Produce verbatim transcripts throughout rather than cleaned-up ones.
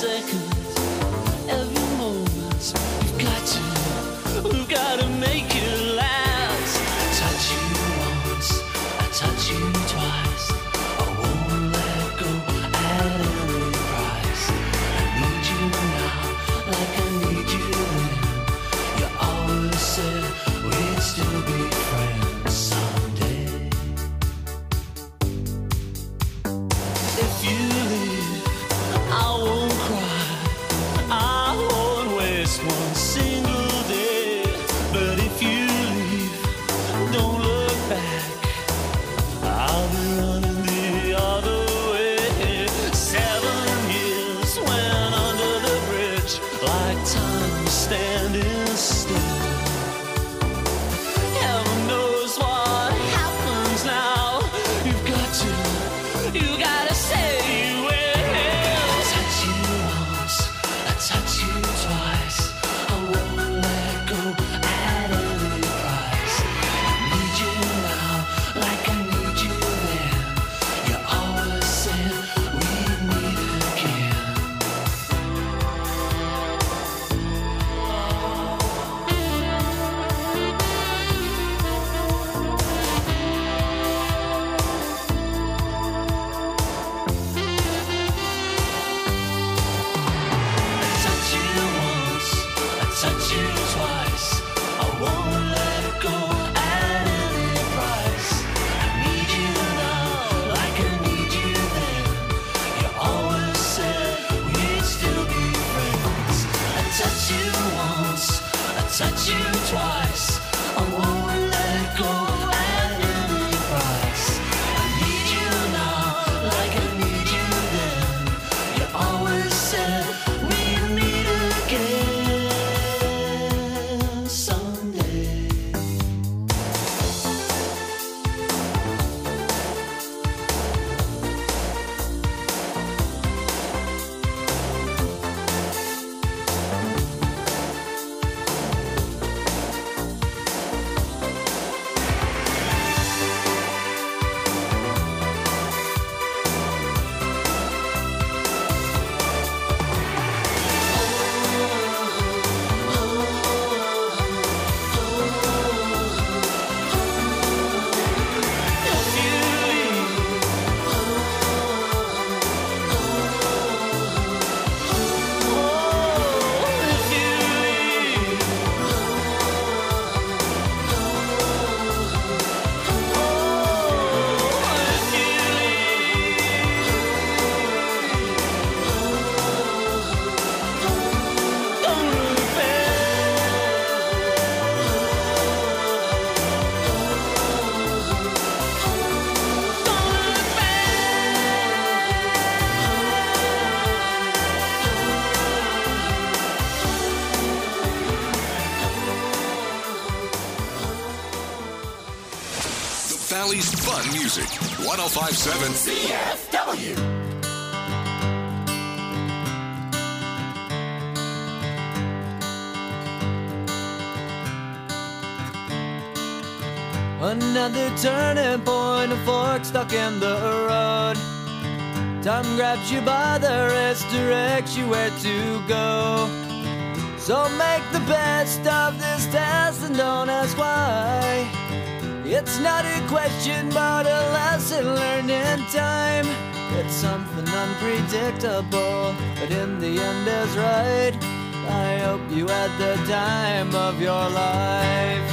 second, every moment. We've got to, we've got to make it last. I touch you once, I touch you twice. I won't let go at any price. I need you now, like I need you then. You always said we'd still be friends someday. If you leave, I won't cry, I won't waste one single day. But if you leave, don't look back, I'll be running the other way. Seven years went under the bridge, like time was standing still. Heaven knows what happens now. You've got to, you gotta say you will. I touch you once, I touch you twice. I won't let go at any price. I need you now, like I need you then. You always said we'd meet again. I touch you once, I touch you twice. I won't let go at any price. I need you now, like I need you then. You always said we'd still be friends. I touch you once, I touch you twice. I won't let go at any price. I need you now, like I need you then. You always said we'd meet again someday. If you leave, oh, if you leave, oh, if you leave, don't look The Valley's fun music. one oh five point seven C F W. Another turning point, a fork stuck in the road. Time grabs you by the wrist, directs you where to go. So make the best of this test and don't ask why. It's not a question but a lesson learned in time. It's something unpredictable, but in the end is right. I hope you had the time of your life.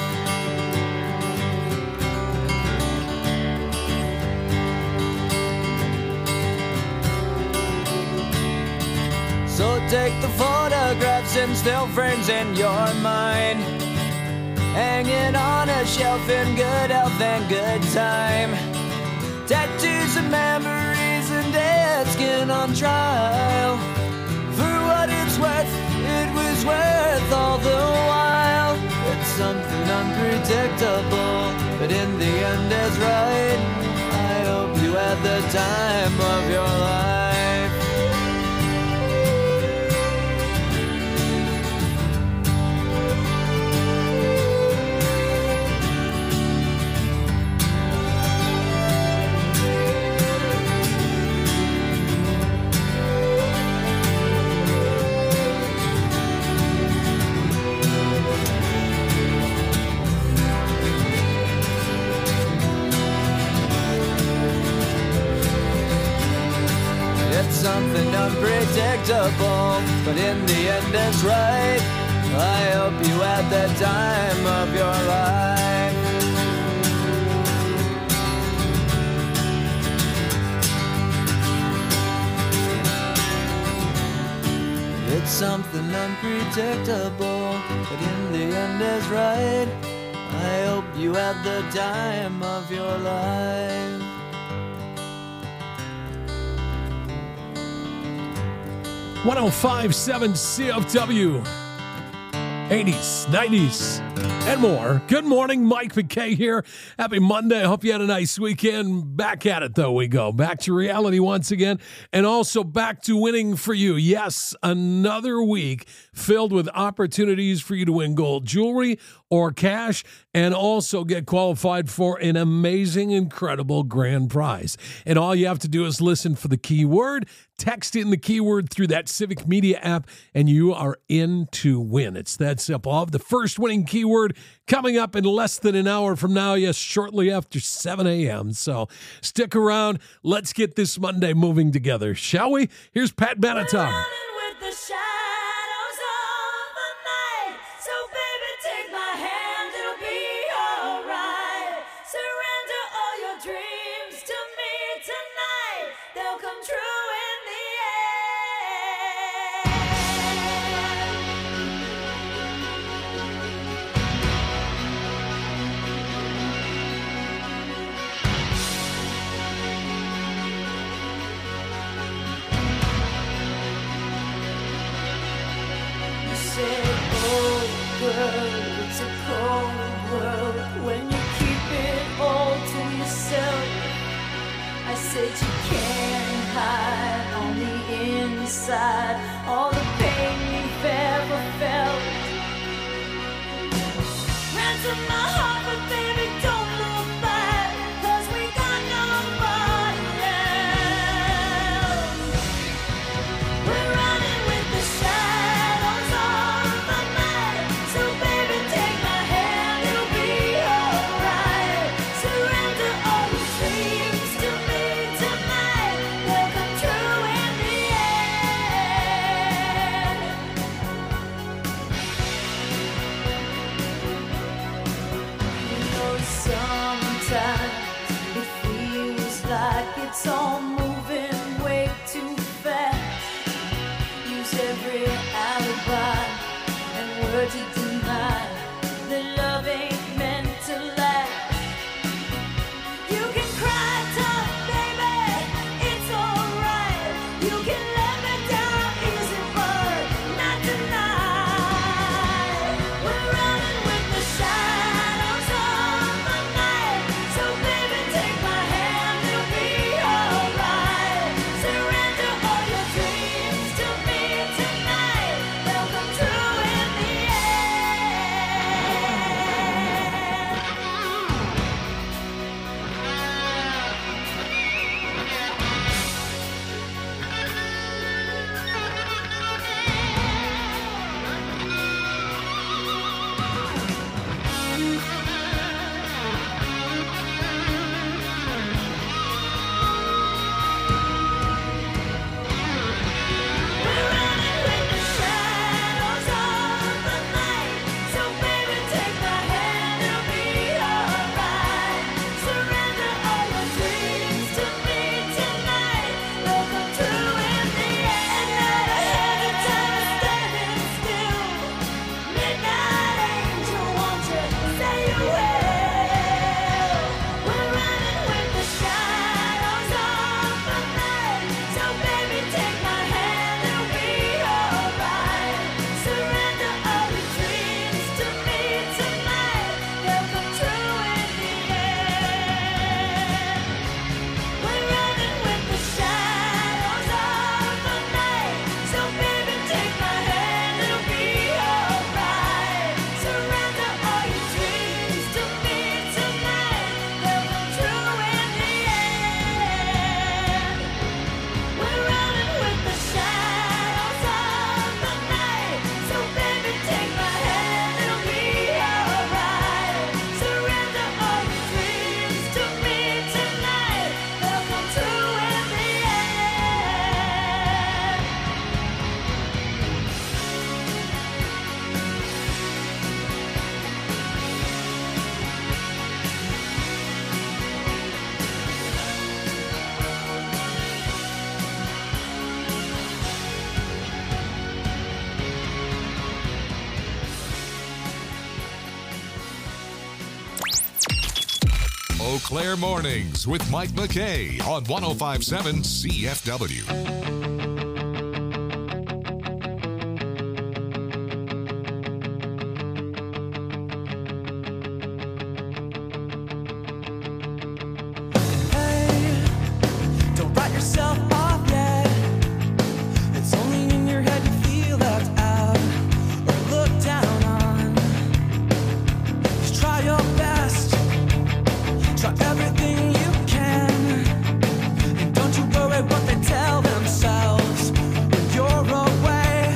So take the photographs and still frames in your mind, hanging on a shelf in good health and good time. Tattoos and memories and dead skin on trial. For what it's worth, it was worth all the while. It's something unpredictable, but in the end is right. I hope you had the time of your life. unpredictable, but in the end it's right. I hope you had the time of your life. It's something unpredictable, but in the end is right. I hope you had the time of your life. one oh five point seven C F W. eighties, nineties, and more. Good morning, Mike McKay here. Happy Monday. I hope you had a nice weekend. Back at it, though, we go. Back to reality once again, and also back to winning for you. Yes, another week filled with opportunities for you to win gold jewelry or cash, and also get qualified for an amazing, incredible grand prize. And all you have to do is listen for the keyword, text in the keyword through that Civic Media app, and you are in to win. It's that simple. I'll have the first winning keyword coming up in less than an hour from now, yes, shortly after seven a.m. So stick around. Let's get this Monday moving together, shall we? Here's Pat Benatar. It's a cold world when you keep it all to yourself. I said you can't hide on the inside all the pain you've ever felt. Ransom my heart, but baby, don't look back, 'cause we got nobody else. We're running with the shadows of the night. So baby, take my hand, it'll be alright. Surrender all your dreams to me tonight. They'll come true in the end. You know, sometimes it feels like it's all moving way too fast. Use every alibi and word to deny that love ain't meant to last. You can cry tough, baby, it's alright. You can let me down easy, but not tonight. We're running with the shadows of the night. So baby, take my hand, it'll be alright. Surrender all your dreams to me tonight. They'll come true in the end. Eau Claire Mornings with Mike McKay on one oh five point seven C F W. Don't write yourself off yet. It's only in your head you feel left out or looked down on. Just try your best. Try everything you can. And don't you worry what they tell themselves when you're away.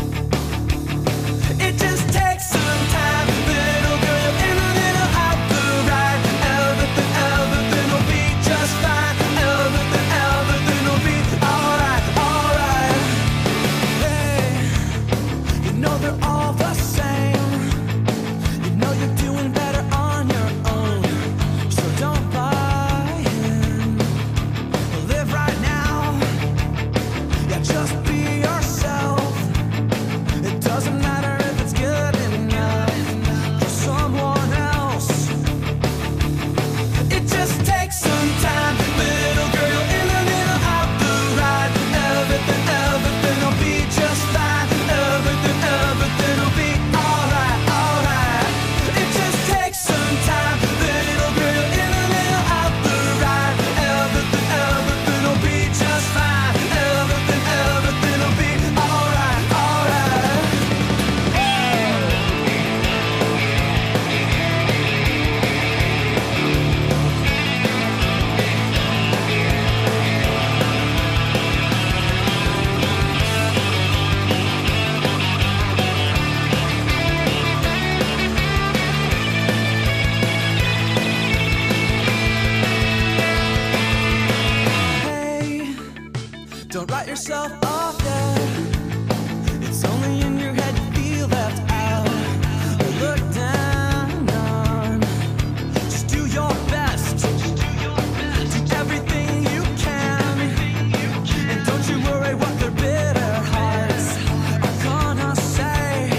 It just takes some time, little girl. You're in a little out the right. Everything, everything will be just fine. Everything, everything will be alright, alright. Hey, you know they're all the same. You know you're doing better on your own. So don't buy in. Live right now. Yeah, just be yourself. It doesn't matter if it's good enough for someone else. It just takes some time, little girl. You're in a little out the right. Everything, everything will be just fine. Everything, everything will be alright, alright. It just takes some time, little girl. You're in a little out the right. Everything, everything will be just fine. Everything, everything will be alright, alright. Hey, don't write yourself off yet. It's only in your head you feel left out or looked down on. Just do your best. Do everything you can. And don't you worry what their bitter hearts are gonna say.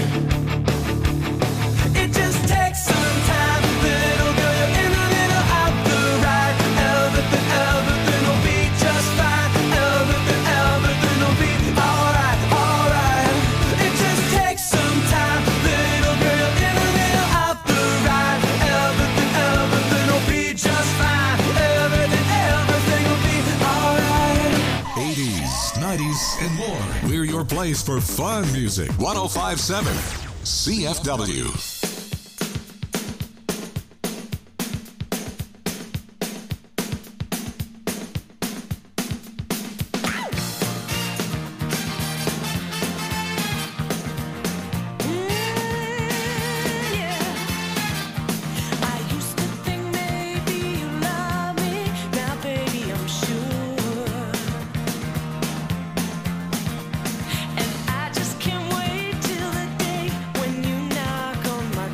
It just takes some time, little girl. You're in a little out the right. Everything, everything will be just fine. Everything, everything will be alright, alright. It just takes some time, little girl. You're in a little out the right. Everything, everything will be just fine. Everything, everything will be alright. eighties, nineties, and more. We're your place for fun music. one oh five point seven C F W. I used to think maybe you love me. Now, baby, I'm sure. And I just can't wait till the day when you knock on my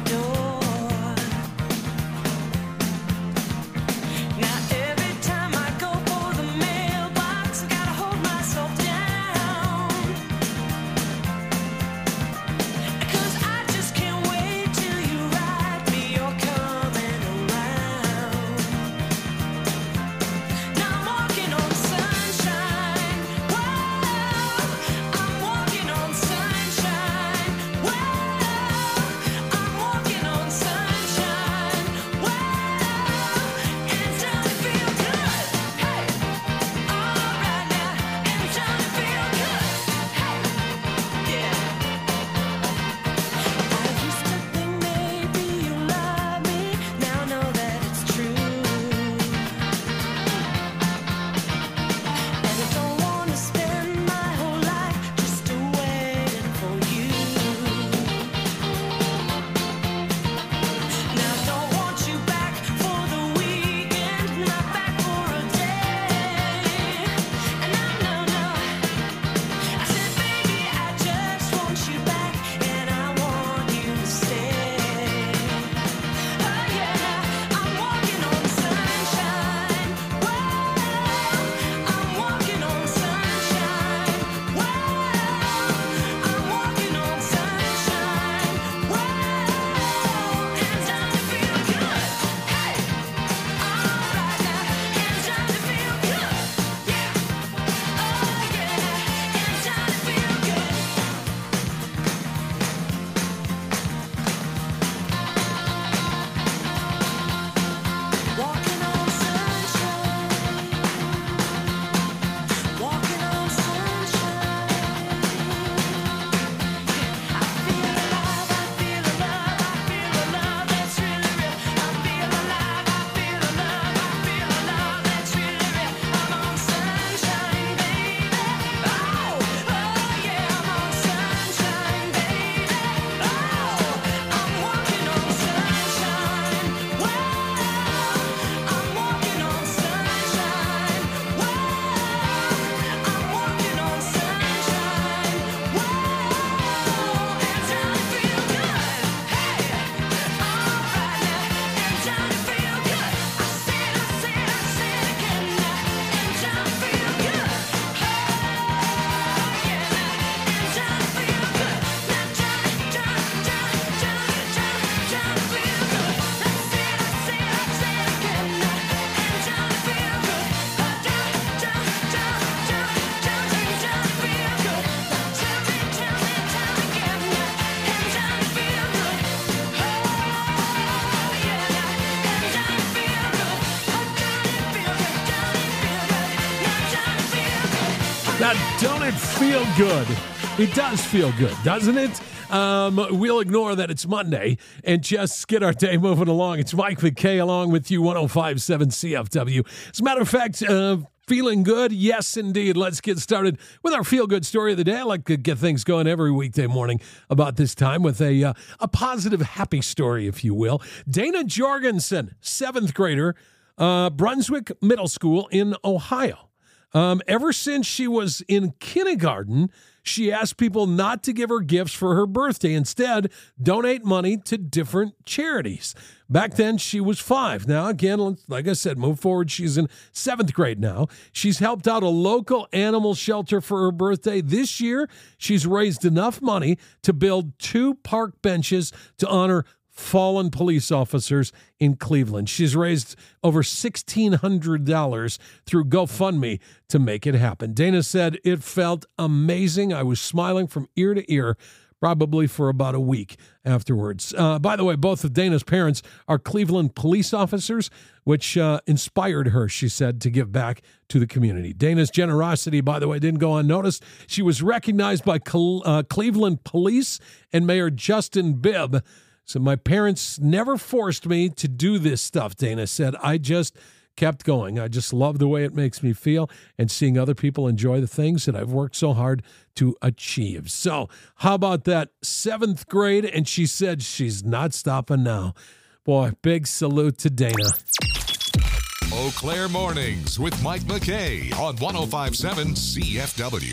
Now, don't it feel good? It does feel good, doesn't it? Um, we'll ignore that it's Monday and just get our day moving along. It's Mike McKay along with you, one oh five point seven C F W. As a matter of fact, uh, feeling good? Yes, indeed. Let's get started with our feel-good story of the day. I like to get things going every weekday morning about this time with a uh, a positive, happy story, if you will. Dana Jorgensen, seventh grader, uh, Brunswick Middle School in Ohio. Um, ever since she was in kindergarten, she asked people not to give her gifts for her birthday. Instead, donate money to different charities. Back then, she was five. Now, again, like I said, move forward. She's in seventh grade now. She's helped out a local animal shelter for her birthday. This year, she's raised enough money to build two park benches to honor fallen police officers in Cleveland. She's raised over sixteen hundred dollars through GoFundMe to make it happen. Dana said, "It felt amazing. I was smiling from ear to ear, probably for about a week afterwards." Uh, by the way, both of Dana's parents are Cleveland police officers, which uh, inspired her, she said, to give back to the community. Dana's generosity, by the way, didn't go unnoticed. She was recognized by Cle- uh, Cleveland Police and Mayor Justin Bibb. So my parents never forced me to do this stuff, Dana said. I just kept going. I just love the way it makes me feel and seeing other people enjoy the things that I've worked so hard to achieve. So how about that? Seventh grade, and she said she's not stopping now. Boy, big salute to Dana. Eau Claire Mornings with Mike McKay on one oh five point seven C F W.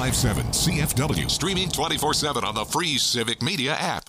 five seven C F W. Streaming twenty-four seven on the free Civic Media app.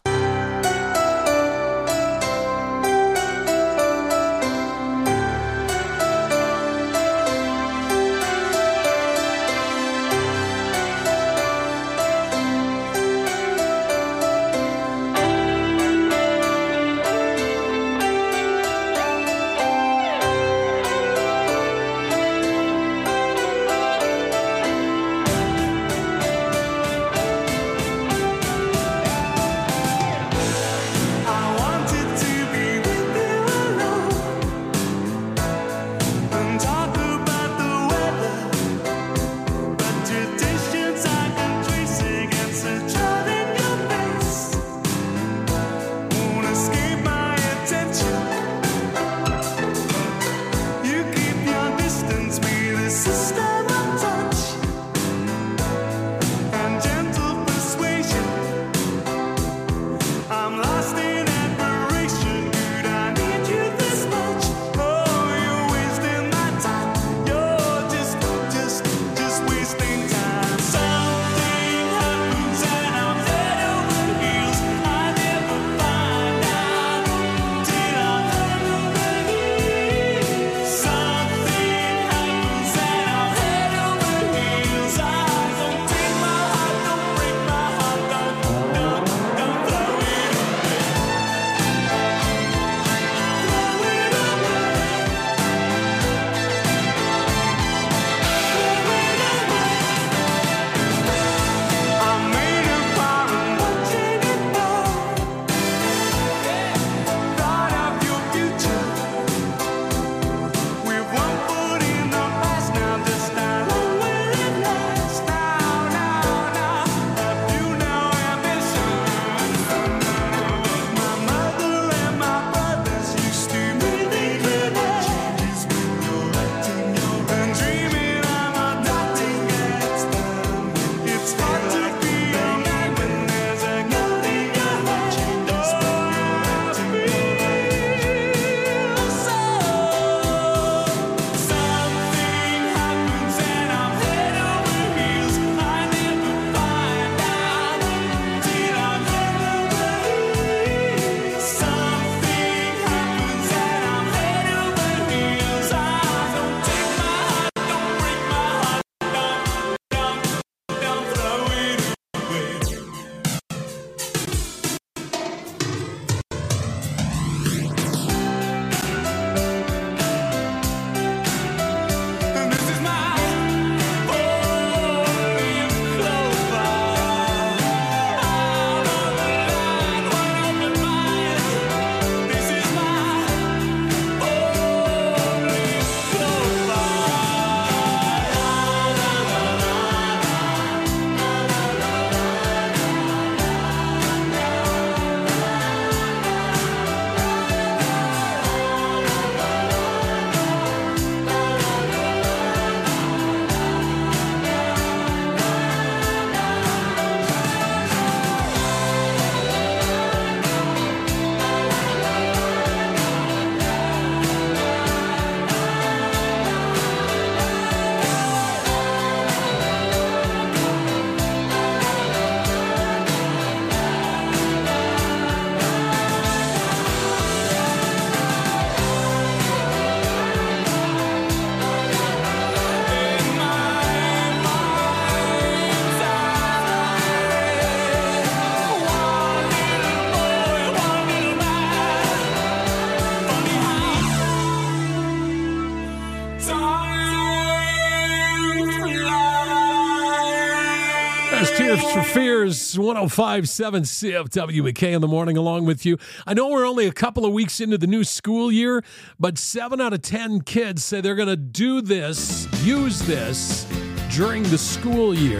Tears for Fears, one oh five point seven C F W McKay in the morning along with you. I know we're only a couple of weeks into the new school year, but seven out of ten kids say they're going to do this, use this during the school year.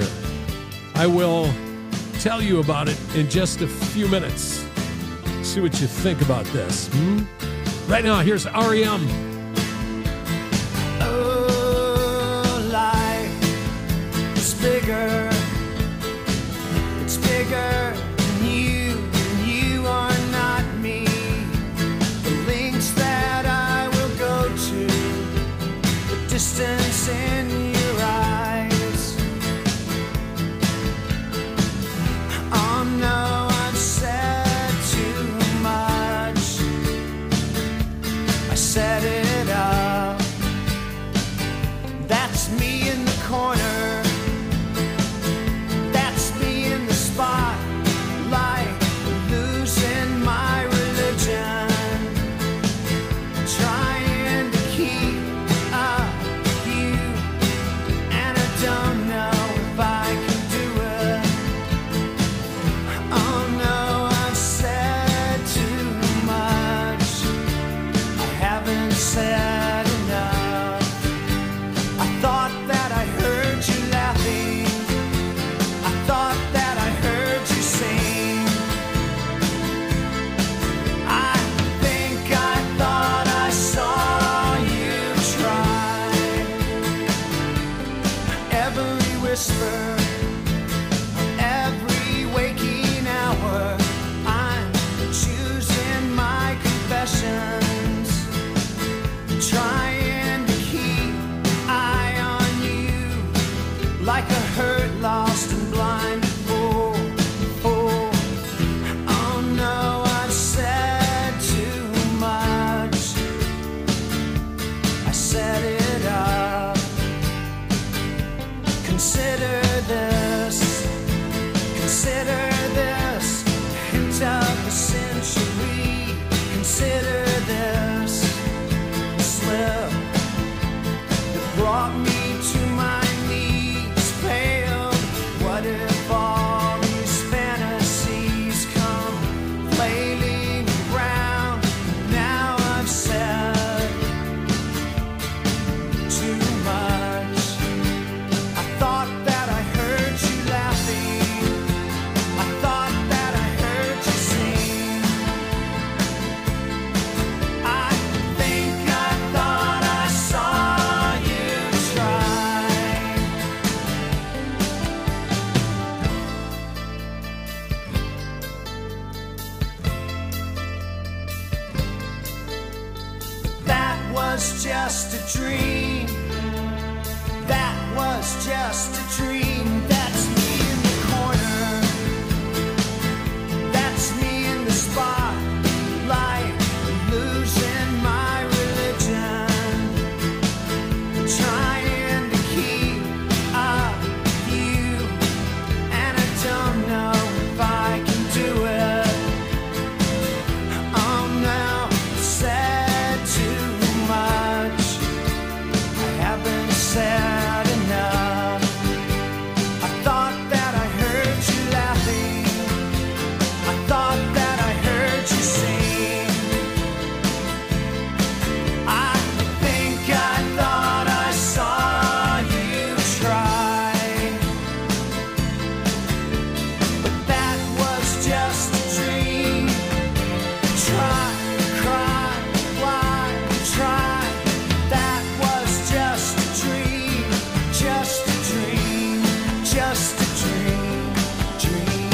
I will tell you about it in just a few minutes. See what you think about this. Hmm? Right now, here's R E M. Oh, life is bigger. It's bigger than you, and you are not me. The links that I will go to, the distance in your eyes. was just a dream. That was just a dream. That's me in the corner. That's me in the spotlight, losing my religion, trying to keep up with you, and I don't know if I can do it. I'm now said too much. I haven't said enough. I thought that I heard you laughing. I thought that I heard you sing. I think I thought I saw you try, but that was just a dream. Try, cry, why try? That was just a dream, just a dream, just a dream, dream.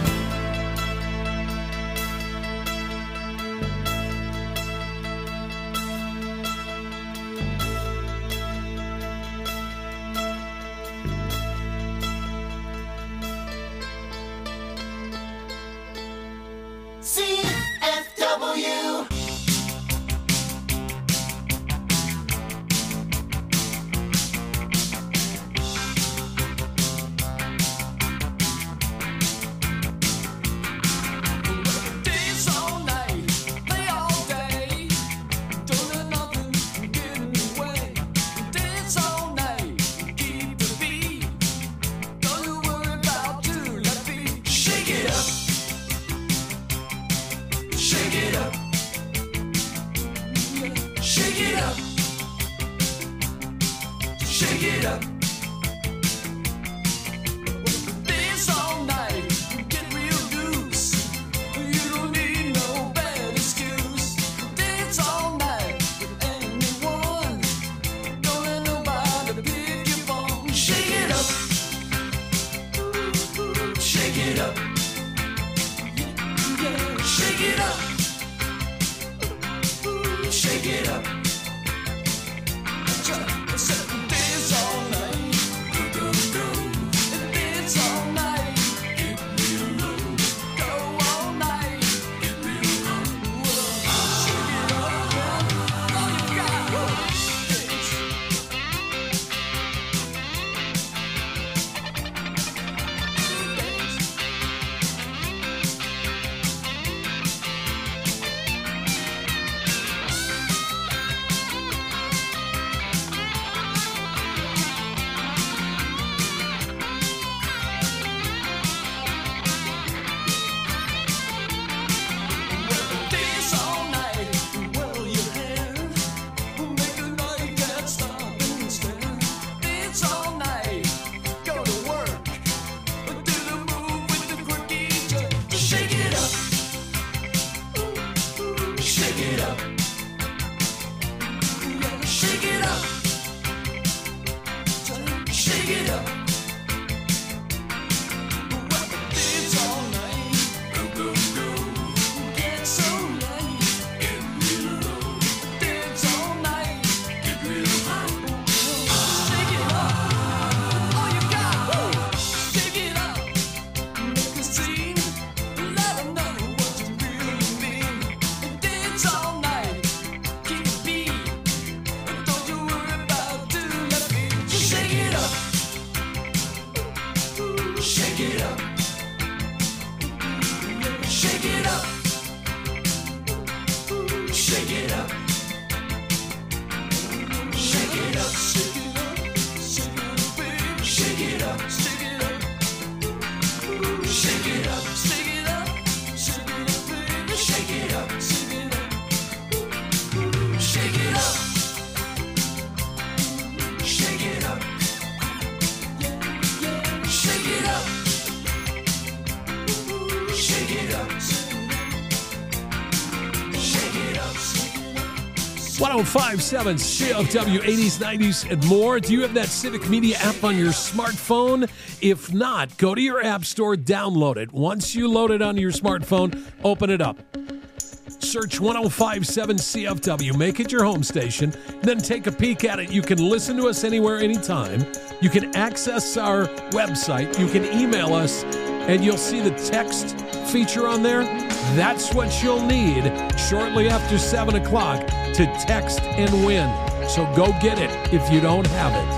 C F W. Days all night, play all day. Don't let nothing get in the way. Days all night, keep the beat. Don't you worry about two left feet. Shake it up, shake it up, shake it up, shake it up. Days all night, get real loose. You don't need no bad excuse. Dance all night with anyone. Don't let nobody pick your phone. Shake it up, shake it up, yeah. Shake it up, shake it up. Dance all night, dance all night, go all night. Shake it up, yeah. All you got. Dance. Dance. Dance all night, whirl your hair. Make a night can't stop and stare. Dance all night, go to work. Do the move with the quirky jerk. Shake it up, shake it up, yeah. Shake it up, shake it up. Dance all night, get so nice. Dance all night, shake it up, all you got. Shake it up, make a scene, let 'em know what you really mean. Dance all night, keep the beat. Don't you worry about two left feet. Shake it up, shake it up, shake it up, shake it up, shake it up, shake it up, shake it up, baby. Shake it up, shake it up, shake it up, shake it up, shake it up, baby. Shake it up, shake it up, shake it up, shake it up, yeah, yeah. Shake it up, shake it up, shake it up. one oh five point seven C F W, eighties, nineties, and more. Do you have that Civic Media app on your smartphone? If not, go to your app store, download it. Once you load it onto your smartphone, open it up. Search one oh five seven C F W. Make it your home station. Then take a peek at it. You can listen to us anywhere, anytime. You can access our website. You can email us, and you'll see the text feature on there. That's what you'll need shortly after seven o'clock to text and win. So go get it if you don't have it.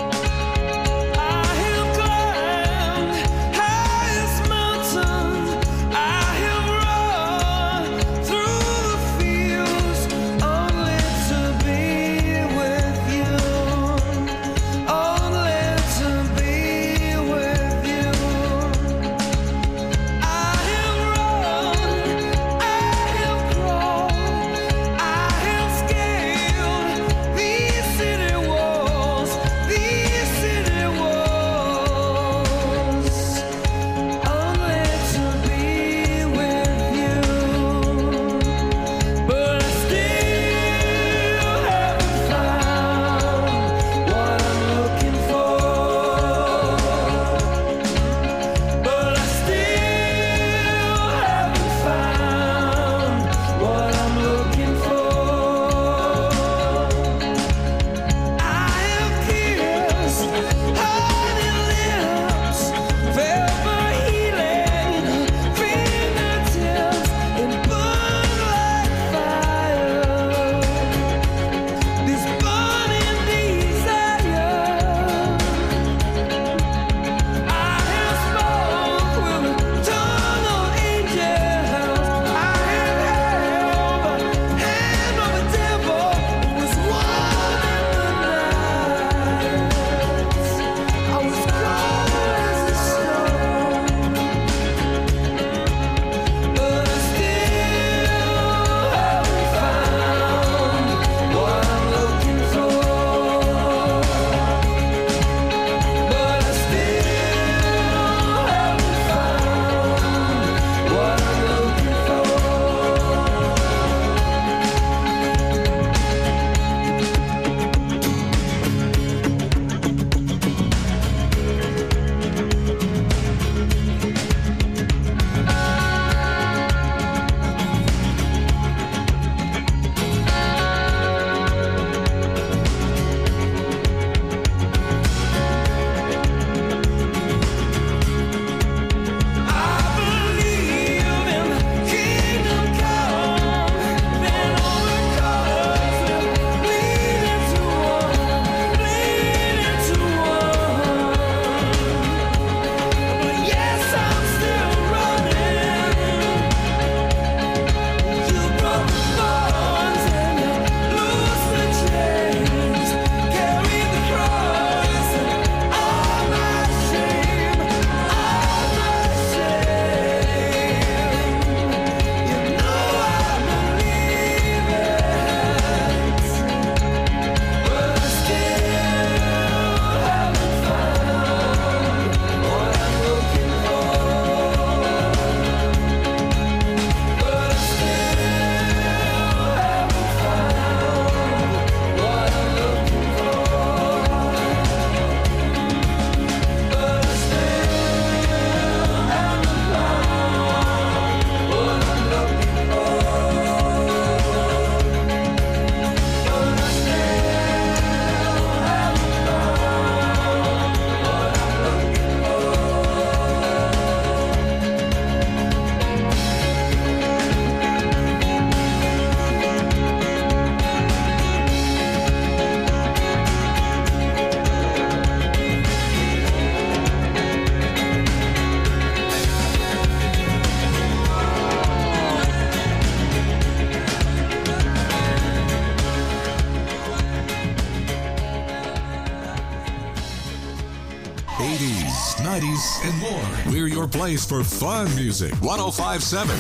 eighties, nineties, and more. We're your place for fun music. one oh five point seven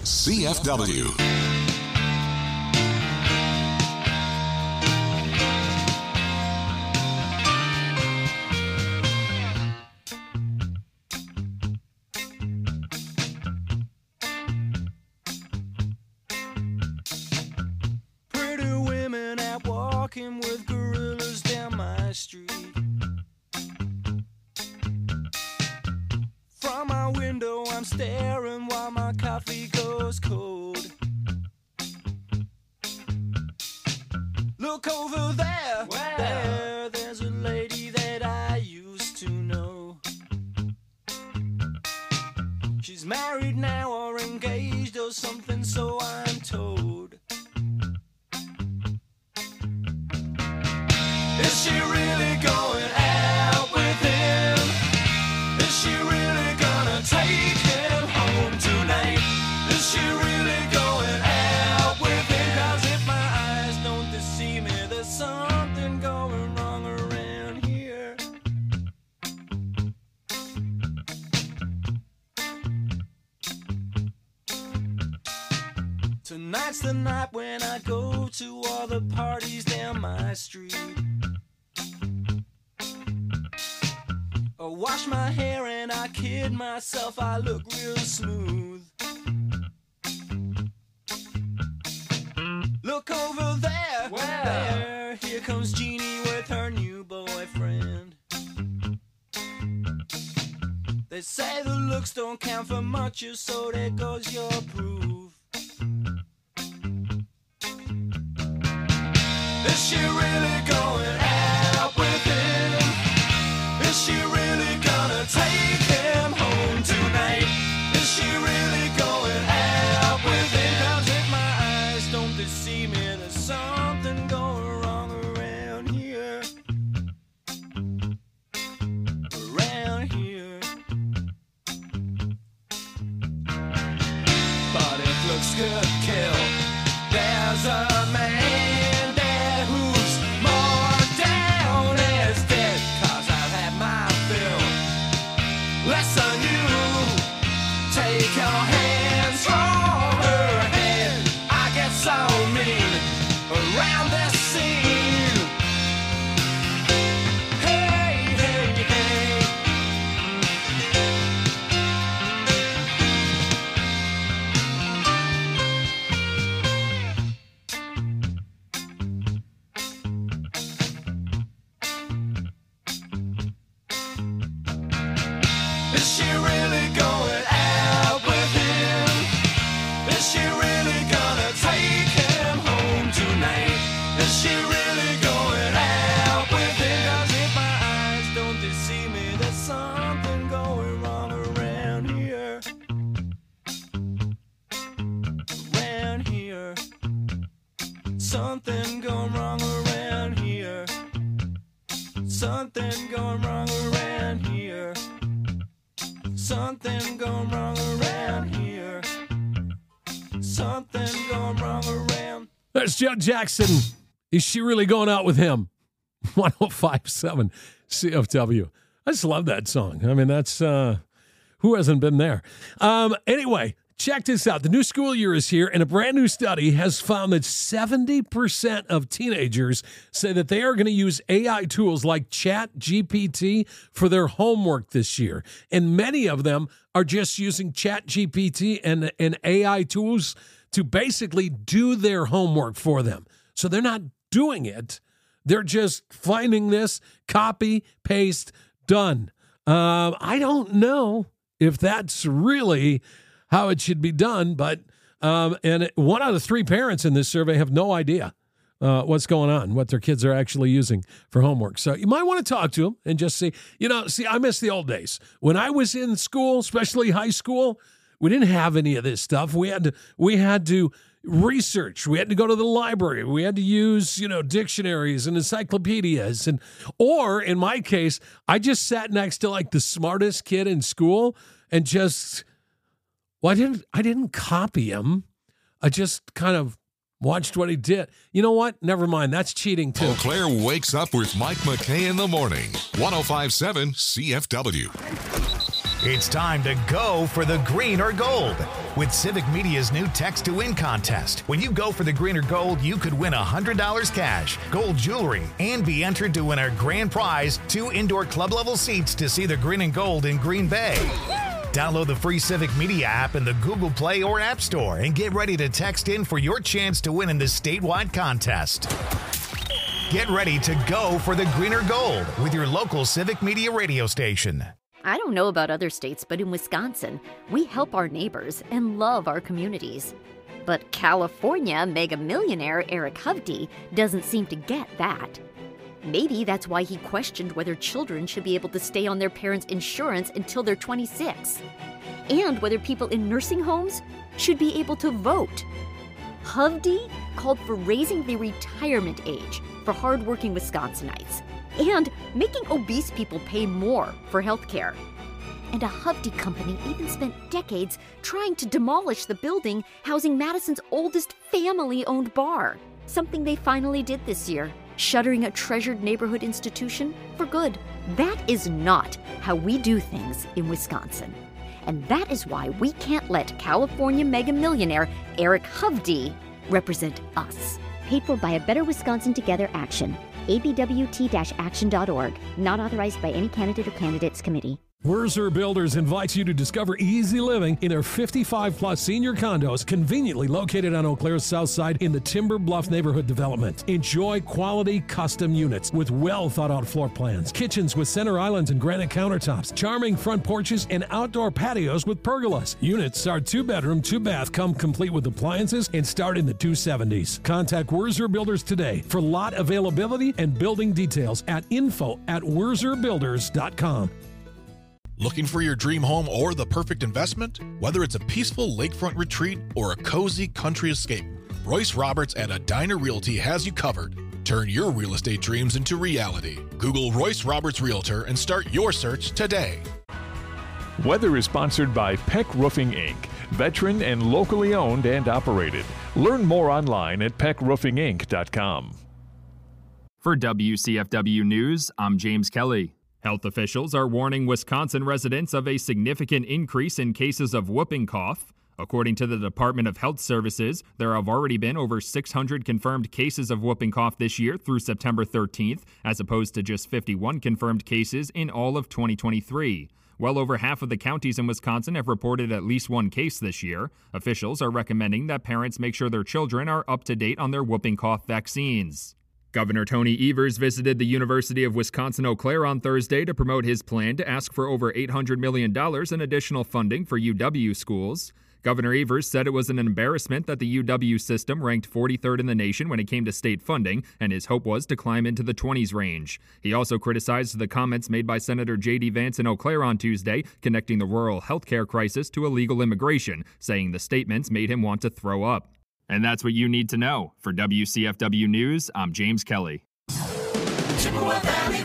C F W. Pretty women out walking with gorillas down my street. From my window I'm staring while my coffee goes cold. Look over there. Where? There, there's a lady that I used to know. She's married now or engaged or something, so I'm told. Is she really going out with him? Is she really gonna take him home tonight? Is she really going out with him? 'Cause if my eyes don't deceive me, there's something going wrong around here. Tonight's the night when I go to all the parties down my street. I wash my hair and I kid myself, I look real smooth. Look over there. Where? There, here comes Jeannie with her new boyfriend. They say the looks don't count for much, so there goes your proof. Is she really going out with him? Is she really gonna take him home tonight? Is she really going out with him? 'Cause if my eyes don't deceive me, there's something going wrong around here. Around here. But if looks could kill, there's a man there who's more down as dead. 'Cause I've had my fill. Less than you. Take your hands from her head. I get so mean around this scene. Hey, hey, hey. Is she really going out with him? Is she really gonna take him home tonight? Is she really going out with him? 'Cause if my eyes don't deceive me, there's something going wrong around here. Around here. Something going wrong around here. Something going wrong around here. Something going wrong around here. Something going wrong around. There's Joe Jackson. Is she really going out with him? one oh five point seven C F W. I just love that song. I mean, that's, uh, who hasn't been there? Um, anyway, check this out. The new school year is here, and a brand new study has found that seventy percent of teenagers say that they are going to use A I tools like Chat G P T for their homework this year. And many of them are just using Chat G P T and, and A I tools to basically do their homework for them. So they're not doing it. They're just finding this, copy, paste, done. Um, I don't know if that's really how it should be done, but um, and one out of three parents in this survey have no idea uh, what's going on, what their kids are actually using for homework. So you might want to talk to them and just see, you know, see, I miss the old days. When I was in school, especially high school, we didn't have any of this stuff. We had to, we had to research. We had to go to the library. We had to use, you know, dictionaries and encyclopedias. And, or in my case, I just sat next to like the smartest kid in school and just, well, I didn't, I didn't copy him. I just kind of watched what he did. You know what? Never mind. That's cheating too. Eau Claire wakes up with Mike McKay in the morning. one oh five point seven C F W. It's time to go for the green or gold with Civic Media's new Text to Win contest. When you go for the green or gold, you could win one hundred dollars cash, gold jewelry, and be entered to win our grand prize, two indoor club-level seats to see the green and gold in Green Bay. Download the free Civic Media app in the Google Play or App Store and get ready to text in for your chance to win in this statewide contest. Get ready to go for the green or gold with your local Civic Media radio station. I don't know about other states, but in Wisconsin, we help our neighbors and love our communities. But California mega millionaire Eric Hovde doesn't seem to get that. Maybe that's why he questioned whether children should be able to stay on their parents' insurance until they're twenty-six, and whether people in nursing homes should be able to vote. Hovde called for raising the retirement age for hardworking Wisconsinites and making obese people pay more for health care. And a Hovde company even spent decades trying to demolish the building housing Madison's oldest family-owned bar, something they finally did this year, shuttering a treasured neighborhood institution for good. That is not how we do things in Wisconsin. And that is why we can't let California mega millionaire Eric Hovde represent us. Paid for by a Better Wisconsin Together action. A B W T action dot org. Not authorized by any candidate or candidates committee. Wurzer Builders invites you to discover easy living in their fifty-five plus senior condos conveniently located on Eau Claire's south side in the Timber Bluff neighborhood development. Enjoy quality custom units with well thought out floor plans, kitchens with center islands and granite countertops, charming front porches, and outdoor patios with pergolas. Units are two bedroom, two bath, come complete with appliances and start in the two seventies. Contact Wurzer Builders today for lot availability and building details at info at wurzer builders dot com. Looking for your dream home or the perfect investment? Whether it's a peaceful lakefront retreat or a cozy country escape, Royce Roberts at Edina Realty has you covered. Turn your real estate dreams into reality. Google Royce Roberts Realtor and start your search today. Weather is sponsored by Peck Roofing Incorporated, veteran and locally owned and operated. Learn more online at peck roofing inc dot com. For W C F W News, I'm James Kelly. Health officials are warning Wisconsin residents of a significant increase in cases of whooping cough. According to the Department of Health Services, there have already been over six hundred confirmed cases of whooping cough this year through September thirteenth, as opposed to just fifty-one confirmed cases in all of twenty twenty-three. Well over half of the counties in Wisconsin have reported at least one case this year. Officials are recommending that parents make sure their children are up to date on their whooping cough vaccines. Governor Tony Evers visited the University of Wisconsin-Eau Claire on Thursday to promote his plan to ask for over eight hundred million dollars in additional funding for U W schools. Governor Evers said it was an embarrassment that the U W system ranked forty-third in the nation when it came to state funding, and his hope was to climb into the twenties range. He also criticized the comments made by Senator J D Vance in Eau Claire on Tuesday, connecting the rural health care crisis to illegal immigration, saying the statements made him want to throw up. And that's what you need to know. For W C F W News, I'm James Kelly. Chippewa Valley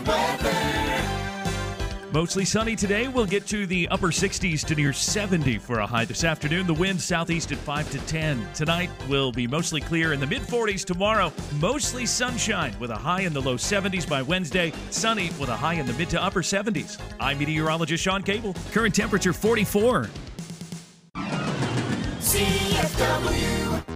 weather. Mostly sunny today. We'll get to the upper sixties to near seventy for a high this afternoon. The wind southeast at five to ten. Tonight will be mostly clear in the mid forties. Tomorrow, mostly sunshine with a high in the low seventies by Wednesday. Sunny with a high in the mid to upper seventies. I'm meteorologist Sean Cable. Current temperature forty-four. C F W.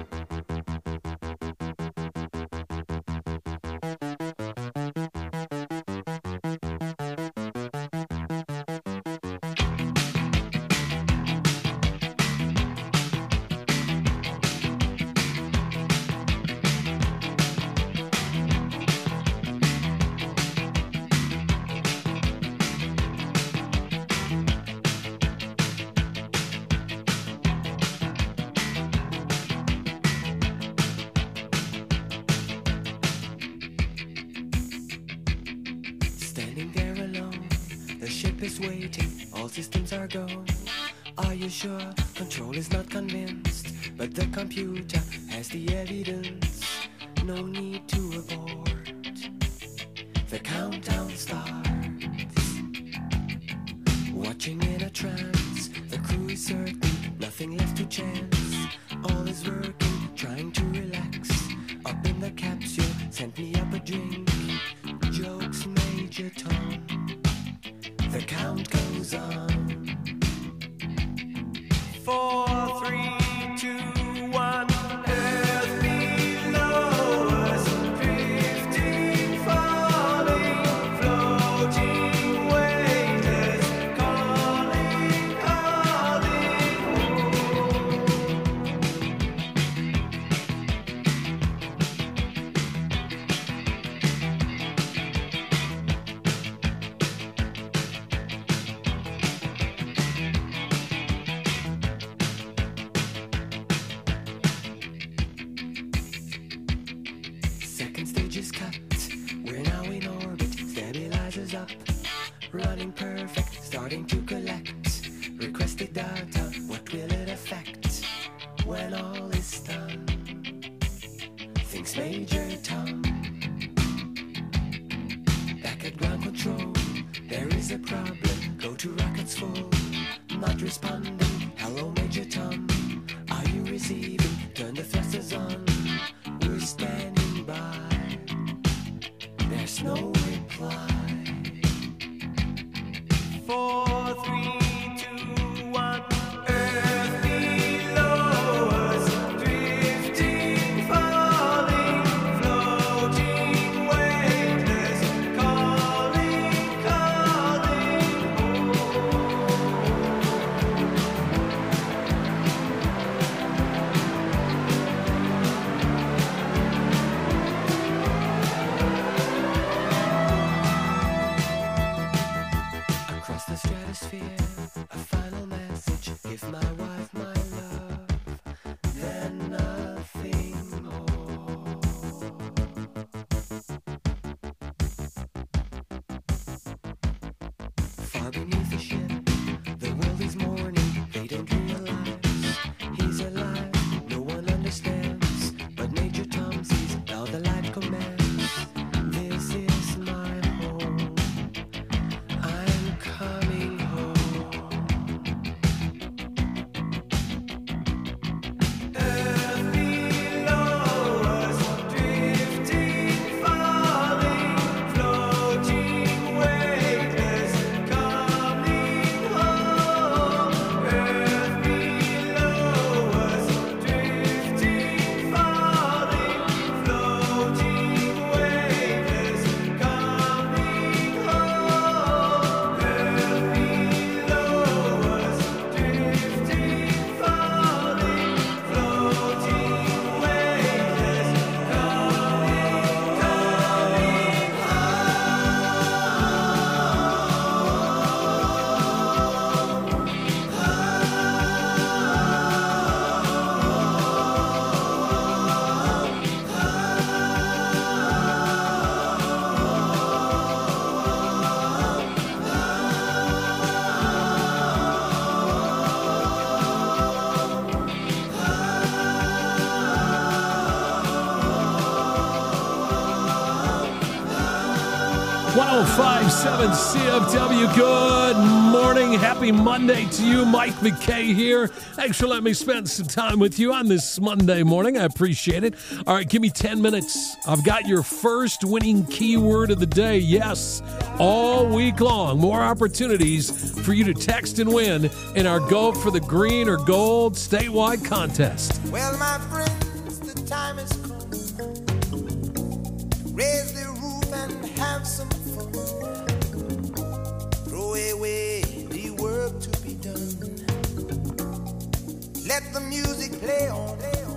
is waiting, all systems are go. Are you sure? Control is not convinced, but the computer has the evidence. No need to abort. The countdown starts. Watching in a trance, the crew is certain, nothing left to chance. All is working, trying to relax. Up in the capsule, sent me up a drink. Jokes, Major Tom. The count goes on. Four, three, two, one. Earth below us, drifting, falling, floating, waiters, calling, calling home. beneath the ship, the world is mourning. They don't realize he's alive. No one understands, but Major Tom sees how the life commands. This is my home. I'm coming home. Earth below us, drifting, falling, floating, weightless, coming home. Earth below us, drifting, falling, floating, weightless, coming home. Earth below us, drifting, falling, floating, weightless, coming, coming one oh five point seven C F W. Good morning. Happy Monday to you. Mike McKay here. Thanks for letting me spend some time with you on this Monday morning. I appreciate it. All right, give me ten minutes. I've got your first winning keyword of the day. Yes, all week long. More opportunities for you to text and win in our Go for the Green or Gold statewide contest. Well, my friends, the time has come. Raise the roof and have some fun. Throw away the work to be done. Let the music play on.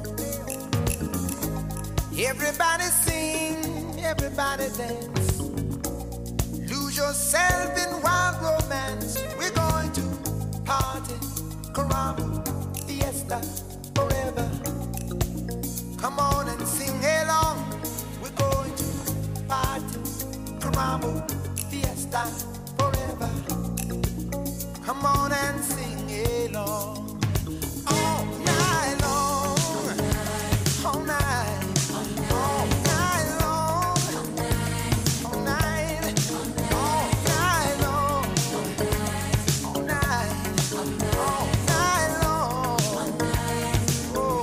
Everybody sing, everybody dance. Lose yourself in wild romance. We're going to party, caramba, fiesta, forever. Come on and sing along. We're going to party, caramba, fiesta, forever. Come on and sing along. All night long, all night, all night long, all night, all night long, all night, all night long. Oh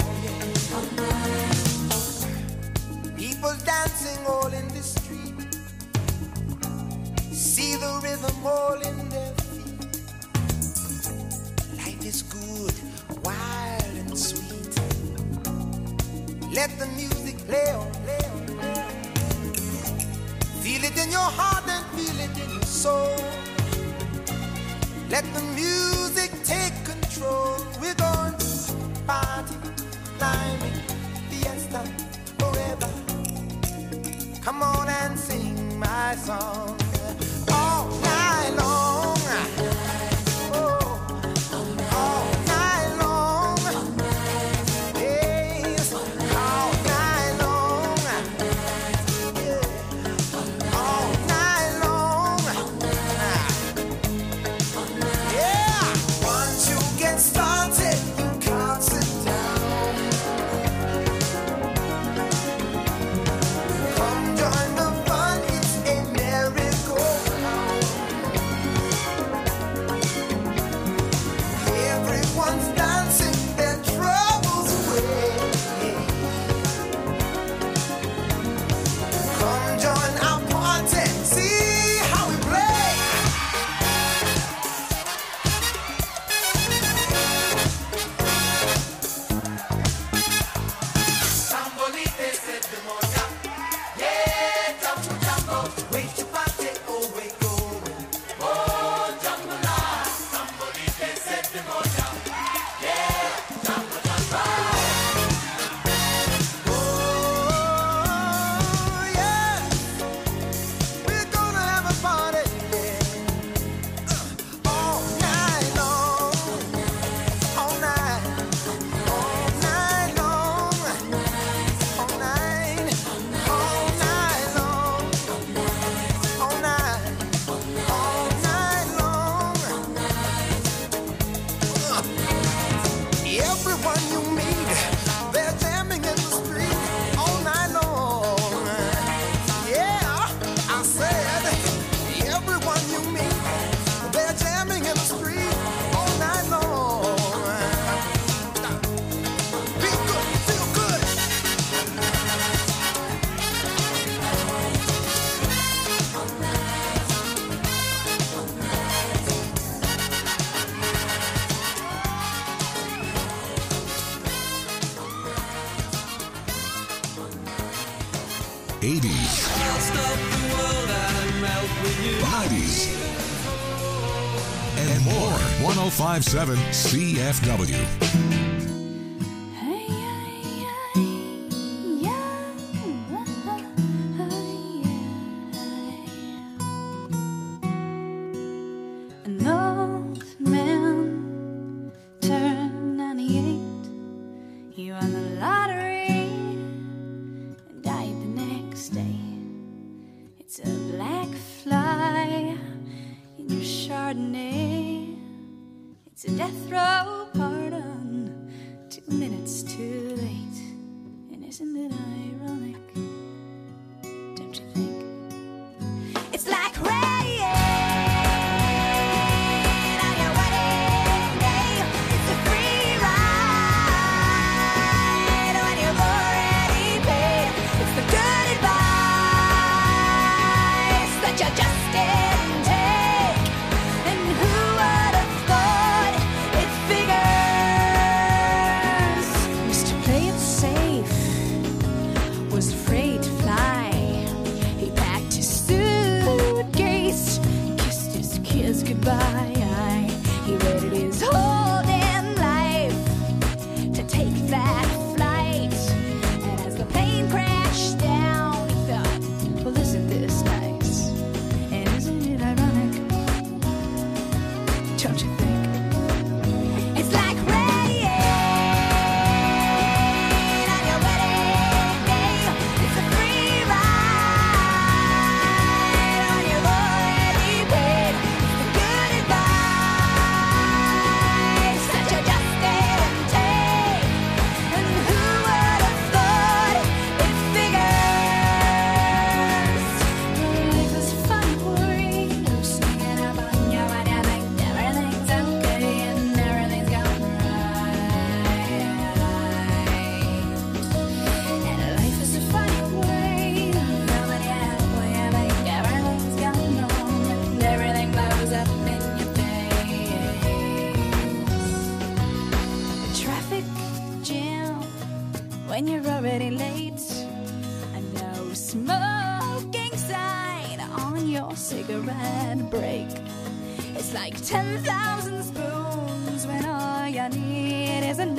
yeah. People dancing all in the street. See the rhythm all in their feet. Life is good, wild and sweet. Let the music play on, play on, play on. Feel it in your heart and feel it in your soul. Let the music take control. We're going to party, climbing, fiesta, forever. Come on and sing my song. All night long. Oh, all night long. Yes, all night long. Yeah, all night long. Yeah, once you get started, you can't sit down. Come join the fun, it's a merry Everyone you meet, they're jamming in the street all night long. Yeah, I said, everyone you meet, they're jamming in the street all night long. Feel good, feel good. eighties, I'll stop the world and melt with you. nineties, and more. one oh five point seven C F W. An old man turned ninety-eight. He won the lottery and died the next day. It's a black fly in your Chardonnay. It's a death row pardon, two minutes too late. And isn't it ironic? Don't you think? It's like rain. Goodbye. He waited his whole damn life to take that flight. And as the plane crashed down, he thought, well, isn't this nice? And isn't it ironic? Don't you think? It's like rain on your wedding day. It's a free ride on your already paid. When you're already late, a no smoking sign on your cigarette break. It's like ten thousand spoons when all you need is a